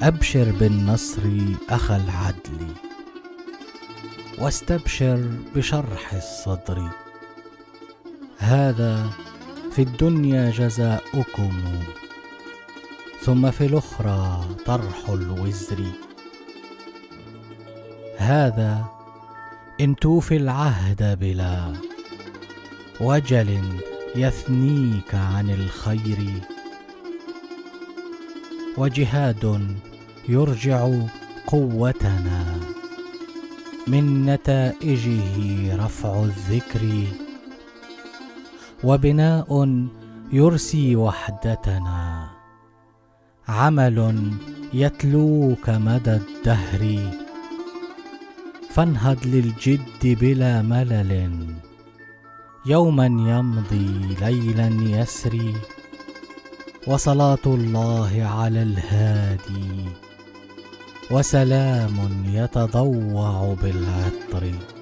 أبشر بالنصر أخا العدل، واستبشر بشرح الصدر. هذا في الدنيا جزاؤكم، ثم في الأخرى طرح الوزر. هذا إن توفي العهد بلا وجل يثنيك عن الخير، وجهاد يرجع قوتنا من نتائجه رفع الذكر، وبناء يرسي وحدتنا عمل يتلوك مدى الدهر. فانهض للجد بلا ملل، يوما يمضي ليلا يسري، وصلاة الله على الهادي، وسلام يتضوع بالعطر.